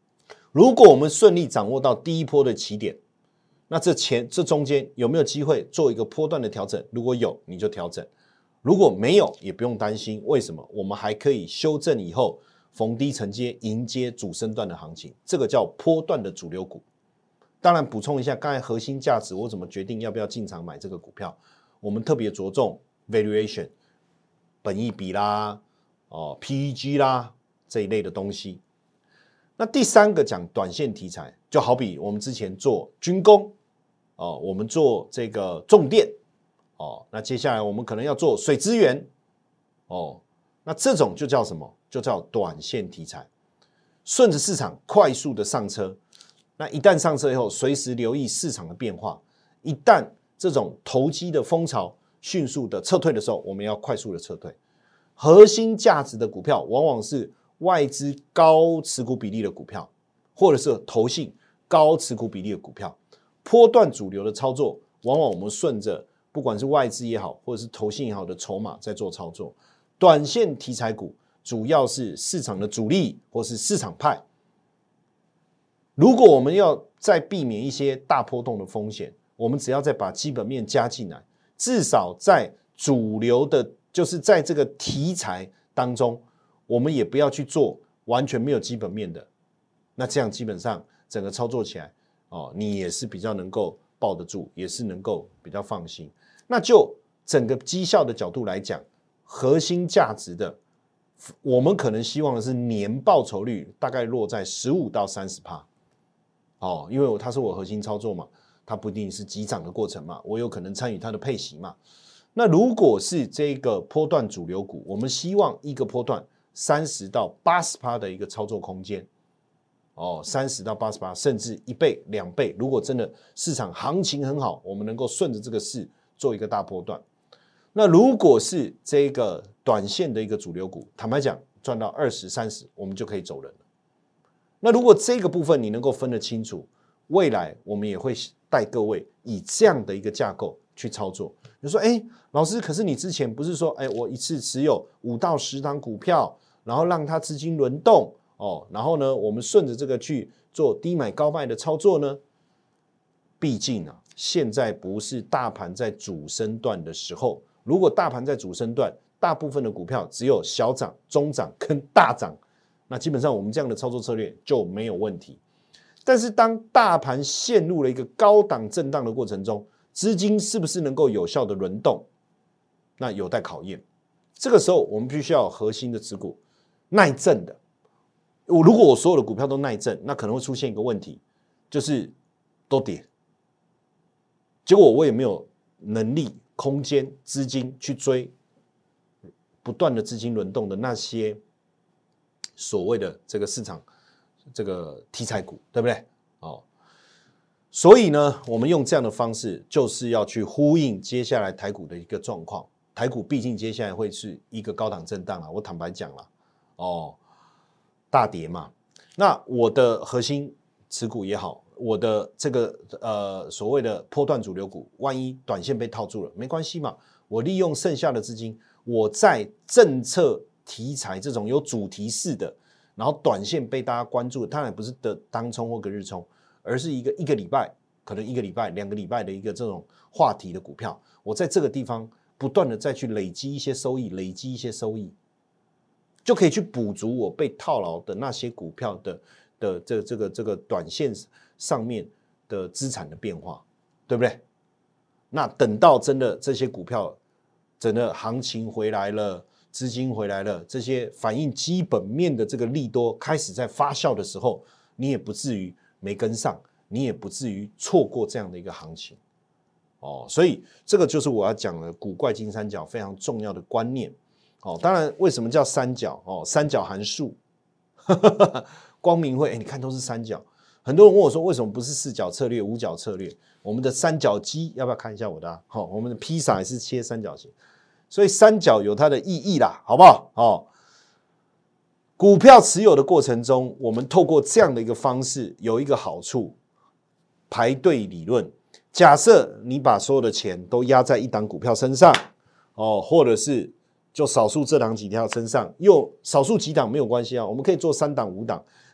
如果我们顺利掌握到第一波的起点，那这前这中间有没有机会做一个波段的调整？如果有，你就调整；如果没有，也不用担心。为什么？我们还可以修正以后逢低承接，迎接主升段的行情，这个叫波段的主流股。当然，补充一下，刚才核心价值我怎么决定要不要进场买这个股票？我们特别着重 valuation， 本益比啦、哦 P E G 啦这一类的东西。那第三个讲短线题材，就好比我们之前做军工。哦，我们做这个重电哦，那接下来我们可能要做水资源哦，那这种就叫什么？就叫短线题材，顺着市场快速的上车。那一旦上车以后，随时留意市场的变化。一旦这种投机的风潮迅速的撤退的时候，我们要快速的撤退。核心价值的股票，往往是外资高持股比例的股票，或者是投信高持股比例的股票。波段主流的操作，往往我们顺着不管是外资也好，或者是投信也好的筹码在做操作。短线题材股主要是市场的主力或是市场派。如果我们要再避免一些大波动的风险，我们只要再把基本面加进来，至少在主流的，就是在这个题材当中，我们也不要去做完全没有基本面的。那这样基本上整个操作起来。哦，你也是比较能够抱得住，也是能够比较放心。那就整个绩效的角度来讲，核心价值的，我们可能希望的是年报酬率大概落在 百分之十五到百分之三十。哦，因为它是我核心操作嘛，它不一定是急涨的过程嘛，我有可能参与它的配息嘛。那如果是这个波段主流股，我们希望一个波段三十到八十%的一个操作空间。哦，三十到八十八，甚至一倍、两倍。如果真的市场行情很好，我们能够顺着这个势做一个大波段。那如果是这个短线的一个主流股，坦白讲，赚到二十、三十，我们就可以走人了。那如果这个部分你能够分得清楚，未来我们也会带各位以这样的一个架构去操作。你说，哎，老师，可是你之前不是说，哎，我一次持有五到十档股票，然后让它资金轮动？哦，然后呢，我们顺着这个去做低买高卖的操作呢？毕竟啊，现在不是大盘在主升段的时候。如果大盘在主升段，大部分的股票只有小涨、中涨跟大涨，那基本上我们这样的操作策略就没有问题。但是当大盘陷入了一个高档震荡的过程中，资金是不是能够有效的轮动？那有待考验。这个时候我们必须要有核心的持股，耐震的。我如果我所有的股票都耐震，那可能会出现一个问题，就是都跌，结果我也没有能力、空间、资金去追不断的资金轮动的那些所谓的这个市场这个题材股，对不对？哦，所以呢，我们用这样的方式，就是要去呼应接下来台股的一个状况。台股毕竟接下来会是一个高档震荡啊，我坦白讲了，哦。大跌嘛，那我的核心持股也好，我的这个呃所谓的波段主流股，万一短线被套住了，没关系嘛，我利用剩下的资金，我在政策题材这种有主题式的，然后短线被大家关注的，当然不是的当冲或隔日冲，而是一个一个礼拜，可能一个礼拜、两个礼拜的一个这种话题的股票，我在这个地方不断的再去累积一些收益，累积一些收益。就可以去补足我被套牢的那些股票的的这这个这个短线上面的资产的变化，对不对？那等到真的这些股票整个行情回来了，资金回来了，这些反映基本面的这个利多开始在发酵的时候，你也不至于没跟上，你也不至于错过这样的一个行情。哦，所以这个就是我要讲的古怪金三角非常重要的观念。哦，当然，为什么叫三角？哦，三角函数，光明会，哎，你看都是三角。很多人问我说，为什么不是四角策略、五角策略？我们的三角肌要不要看一下我的、啊？好、哦，我们的披萨也是切三角形，所以三角有它的意义啦，好不好？哦，股票持有的过程中，我们透过这样的一个方式，有一个好处，排队理论。假设你把所有的钱都压在一档股票身上，哦，或者是就少数这档几条身上，又少数几档没有关系啊，我们可以做三档五档，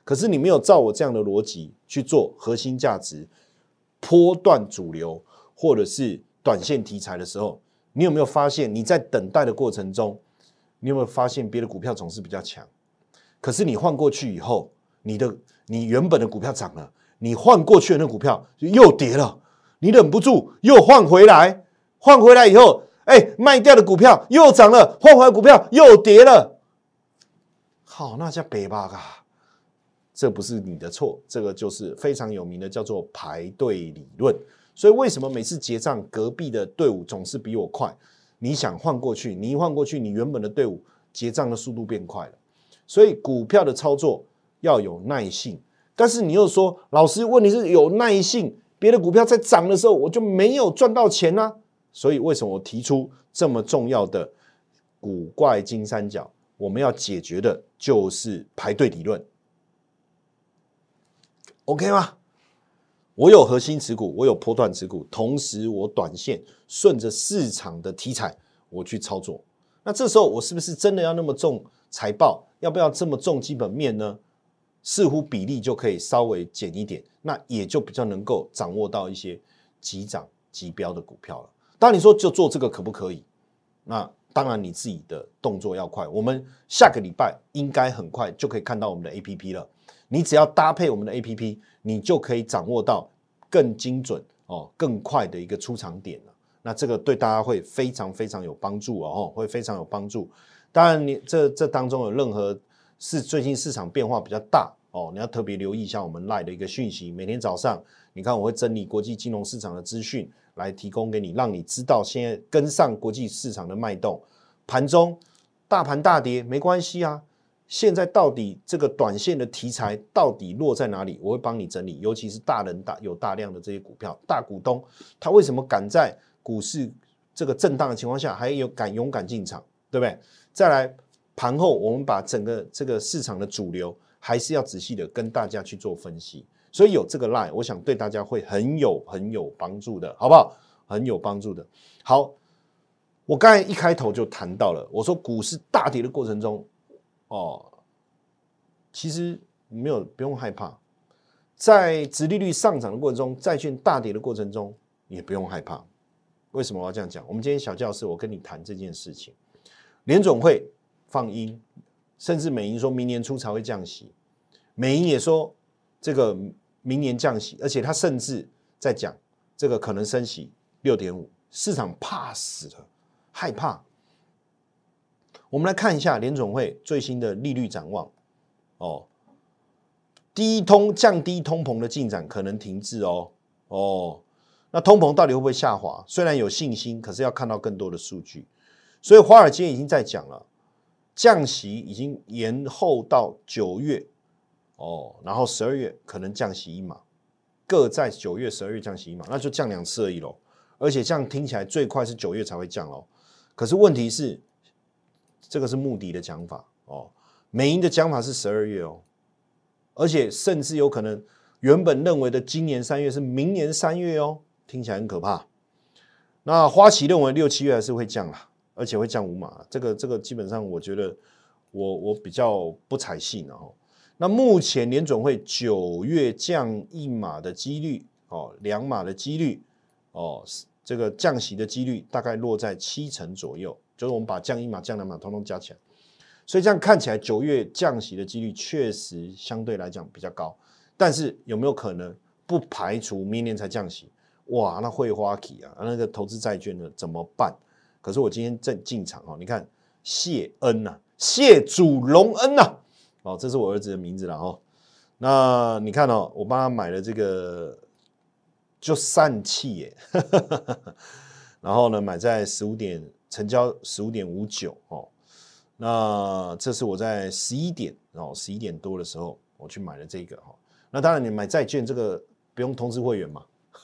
可是你没有照我这样的逻辑去做核心价值、波段主流或者是短线题材的时候，你有没有发现你在等待的过程中，你有没有发现别的股票总是比较强？可是你换过去以后，你的你原本的股票涨了，你换过去的那股票又跌了，你忍不住又换回来，换回来以后，哎，卖掉的股票又涨了，换回来的股票又跌了。好，那叫北巴啊，这不是你的错，这个就是非常有名的叫做排队理论。所以为什么每次结账隔壁的队伍总是比我快？你想换过去，你一换过去，你原本的队伍结账的速度变快了。所以股票的操作要有耐性，但是你又说，老师，问题是有耐性，别的股票在涨的时候我就没有赚到钱啊。所以为什么我提出这么重要的古怪金三角？我们要解决的就是排队理论。OK 吗？我有核心持股，我有波段持股，同时我短线顺着市场的题材我去操作。那这时候我是不是真的要那么重财报？要不要这么重基本面呢？似乎比例就可以稍微减一点，那也就比较能够掌握到一些急涨急飙的股票了。当然你说就做这个可不可以？那当然你自己的动作要快。我们下个礼拜应该很快就可以看到我们的 A P P 了。你只要搭配我们的 A P P， 你就可以掌握到更精准、哦、更快的一个出场点了。那这个对大家会非常非常有帮助哦，会非常有帮助。当然你这这当中有任何是最近市场变化比较大哦，你要特别留意一下我们 LINE 的一个讯息。每天早上你看我会整理国际金融市场的资讯来提供给你，让你知道现在跟上国际市场的脉动。盘中大盘大跌没关系啊，现在到底这个短线的题材到底落在哪里？我会帮你整理，尤其是大人大有大量的这些股票，大股东他为什么敢在股市这个震荡的情况下还有敢勇敢进场，对不对？再来盘后我们把整个这个市场的主流还是要仔细的跟大家去做分析，所以有这个 line 我想对大家会很有很有帮助的，好不好？很有帮助的。好，我刚才一开头就谈到了，我说股市大跌的过程中哦，其实没有不用害怕，在殖利率上涨的过程中，债券大跌的过程中也不用害怕。为什么我要这样讲？我们今天小教室我跟你谈这件事情，联准会放鹰，甚至美银说明年初才会降息，美银也说这个明年降息，而且他甚至在讲这个可能升息 六点五， 市场怕死了，害怕。我们来看一下联准会最新的利率展望哦，低通降低通膨的进展可能停滞哦哦，那通膨到底会不会下滑？虽然有信心，可是要看到更多的数据。所以华尔街已经在讲了，降息已经延后到九月哦，然后十二月可能降息一码，各在九月、十二月降息一码，那就降两次而已咯。而且这样听起来最快是九月才会降咯。可是问题是，这个是穆迪的讲法哦，美银的讲法是十二月哦，而且甚至有可能原本认为的今年三月是明年三月哦，听起来很可怕。那花旗认为六七月还是会降啦，而且会降五码，这个这个基本上我觉得我我比较不采信哦。那目前联准会九月降一码的几率哦，两码的几率哦，这个降息的几率大概落在七成左右，就是我们把降一码、降两码统统加起来，所以这样看起来九月降息的几率确实相对来讲比较高，但是有没有可能不排除明年才降息？哇，那会花期啊，那个投资债券呢怎么办？可是我今天正进场哦，你看谢恩啊，谢主隆恩啊，哦，这是我儿子的名字啦哦。那你看哦，我帮他买了这个就散气耶，然后呢买在十五点成交十五点五九哦。那这是我在十一点哦，十一点多的时候我去买了这个哈。那当然你买债券这个不用通知会员嘛。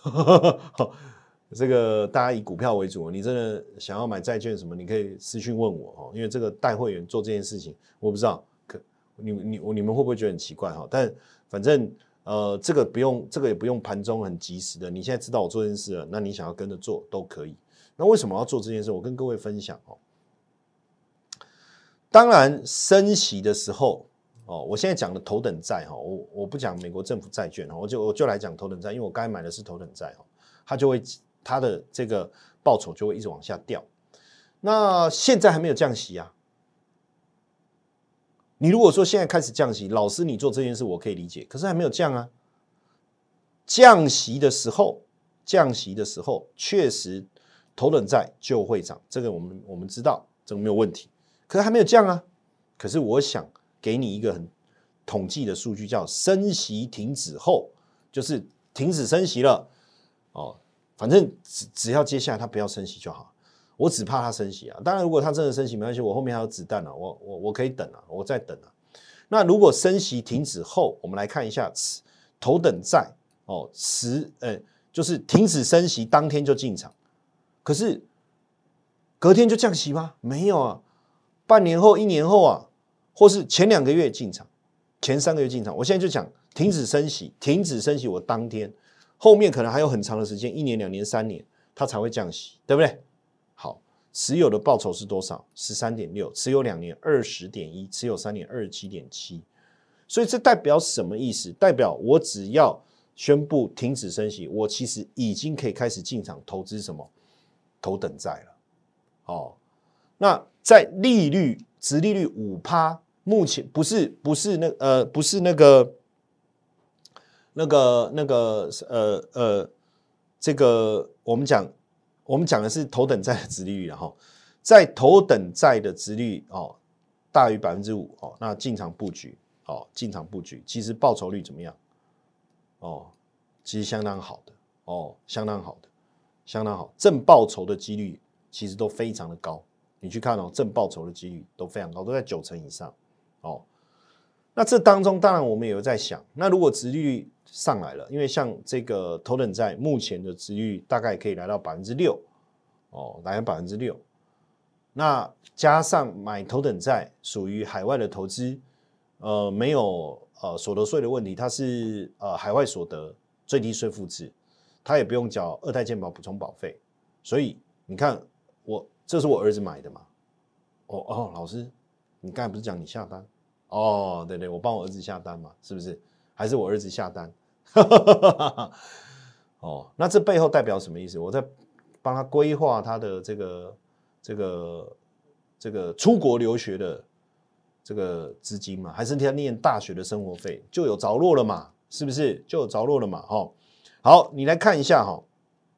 这个大家以股票为主，你真的想要买债券什么，你可以私讯问我，因为这个带会员做这件事情，我不知道，可你你你们会不会觉得很奇怪哈？但反正呃，这个不用，这个也不用盘中很及时的，你现在知道我做这件事了，那你想要跟着做都可以。那为什么要做这件事？我跟各位分享哦。当然升息的时候哦，我现在讲的头等债哈，我我不讲美国政府债券哈，我就我就来讲头等债，因为我刚才买的是头等债哈，它就会它的这个报酬就会一直往下掉。那现在还没有降息啊，你如果说现在开始降息，老师你做这件事我可以理解，可是还没有降啊。降息的时候，降息的时候，确实头等债就会涨，这个我们我们知道，这个没有问题。可是还没有降啊。可是我想给你一个很统计的数据，叫升息停止后，就是停止升息了哦，反正只只要接下来它不要升息就好。我只怕它升息啊，当然如果它真的升息没关系，我后面还有子弹啊，我我我可以等啊，我再等啊。那如果升息停止后，我们来看一下头等债哦，十呃就是停止升息当天就进场，可是隔天就降息吗？没有啊，半年后、一年后啊，或是前两个月进场，前三个月进场。我现在就讲停止升息，停止升息，我当天后面可能还有很长的时间，一年、两年、三年，它才会降息，对不对？好，持有的报酬是多少？ 十三点六， 持有两年 二十点一， 持有三年 二十七点七。 所以这代表什么意思？代表我只要宣布停止升息，我其实已经可以开始进场投资什么头等债了。哦，那在利率殖利率 百分之五， 目前不是不是那呃不是那个那个那个呃呃这个我们讲我们讲的是头等债的殖利率，然后在头等债的殖利率哦大于 百分之五 哦，那进场布局哦进场布局，其实报酬率怎么样？哦，其实相当好的哦，相当好的，相当好，正报酬的几率其实都非常的高。你去看哦，正报酬的几率都非常高，都在九成以上哦。那这当中当然我们也有在想，那如果殖利率上来了，因为像这个头等债目前的殖利率大概可以来到 百分之六 哦，来到 百分之六， 那加上买头等债属于海外的投资，呃，没有呃所得税的问题，它是呃海外所得最低税负制，它也不用缴二代健保补充保费，所以你看我这是我儿子买的嘛，哦哦，老师，你刚才不是讲你下单？哦，对对，我帮我儿子下单嘛，是不是？还是我儿子下单？哦，那这背后代表什么意思？我在帮他规划他的这个这个这个出国留学的这个资金嘛，还是他念大学的生活费就有着落了嘛？是不是？就有着落了嘛？哈，好，你来看一下哈，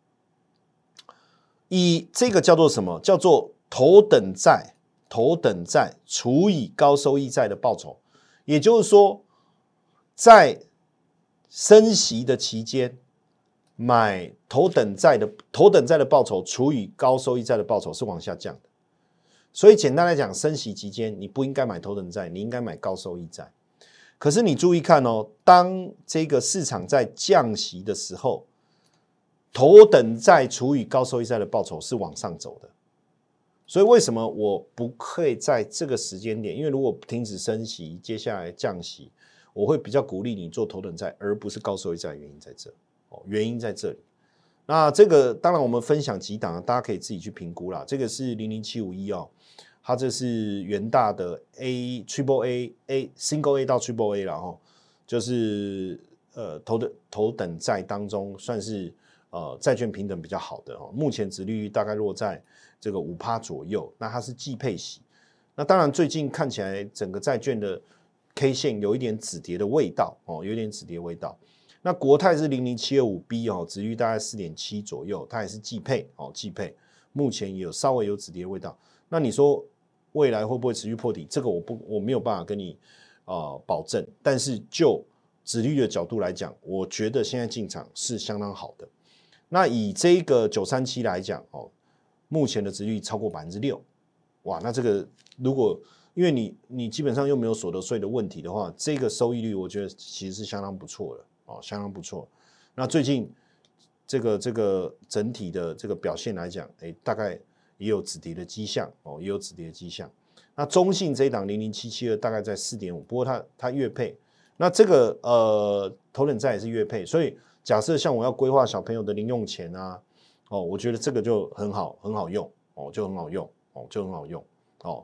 以这个叫做什么？叫做头等债。头等债除以高收益债的报酬，也就是说，在升息的期间，买头等债的头等债的报酬除以高收益债的报酬是往下降的。所以简单来讲，升息期间你不应该买头等债，你应该买高收益债。可是你注意看哦，当这个市场在降息的时候，头等债除以高收益债的报酬是往上走的。所以为什么我不可以在这个时间点？因为如果停止升息，接下来降息，我会比较鼓励你做头等债，而不是高收益债。原因在这，哦，原因在这里。那这个当然我们分享几档，大家可以自己去评估啦。这个是零零七五一哦，它这是元大的 A Triple A A Single A 到 Triple A 啦哦，就是呃头等头等债当中算是呃债券平等比较好的哦。目前殖利率大概落在这个 百分之五 左右，那它是季配息。那当然最近看起来整个债券的 K 线有一点止跌的味道哦，有一点止跌味道。那国泰是 零零七二五 B 哦，殖利率大概 四点七 左右，它也是季配哦，季配，目前也有稍微有止跌的味道。那你说未来会不会持续破底？这个我不我没有办法跟你呃保证，但是就殖利率的角度来讲，我觉得现在进场是相当好的。那以这个九三七来讲哦，目前的殖利率超过 百分之六， 哇，那这个如果因为你你基本上又没有所得税的问题的话，这个收益率我觉得其实是相当不错的哦，相当不错。那最近这个这个整体的这个表现来讲，哎，大概也有止跌的迹象哦，也有止跌的迹象。那中信这一档零零七七二大概在 四点五， 不过它它月配，那这个呃头等债也是月配，所以假设像我要规划小朋友的零用钱啊。哦，我觉得这个就很好，很好用哦，就很好用哦，就很好用哦。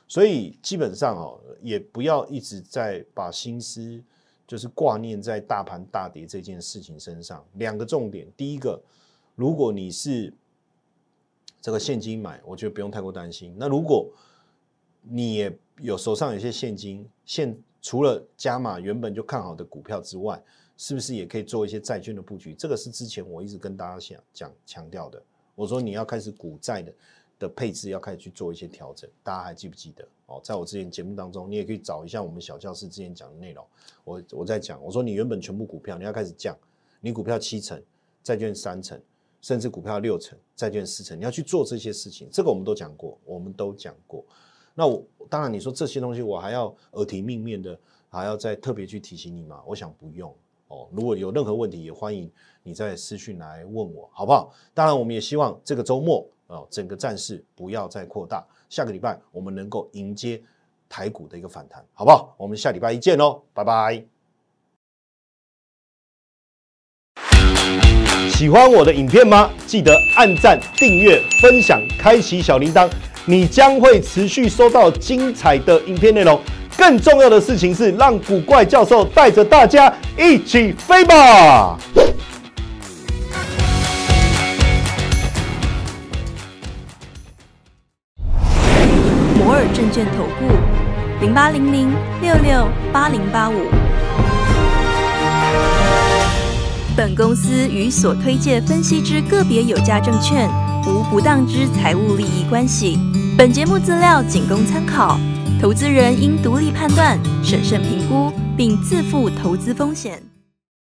所以基本上哦，也不要一直在把心思就是挂念在大盘大跌这件事情身上。两个重点，第一个，如果你是这个现金买，我觉得不用太过担心。那如果你也有手上有些现金，现除了加码原本就看好的股票之外，是不是也可以做一些债券的布局？这个是之前我一直跟大家想讲强调的。我说你要开始股债的的配置要开始去做一些调整，大家还记不记得？哦，在我之前节目当中，你也可以找一下我们小教室之前讲的内容。我我在讲，我说你原本全部股票你要开始降，你股票七成，债券三成，甚至股票六成，债券四成，你要去做这些事情。这个我们都讲过，我们都讲过。那我当然你说这些东西我还要耳提面命的，还要再特别去提醒你吗？我想不用。哦，如果有任何问题，也欢迎你在私讯来问我，好不好？当然，我们也希望这个周末哦，整个战事不要再扩大，下个礼拜我们能够迎接台股的一个反弹，好不好？我们下礼拜一见喽，拜拜！喜欢我的影片吗？记得按赞、订阅、分享、开启小铃铛，你将会持续收到精彩的影片内容。更重要的事情是，让古怪教授带着大家一起飞吧！ 摩尔证券投顾零八零零六六八零八五。本公司与所推介分析之个别有价证券无不当之财务利益关系。本节目资料仅供参考。投资人应独立判断、审慎评估，并自负投资风险。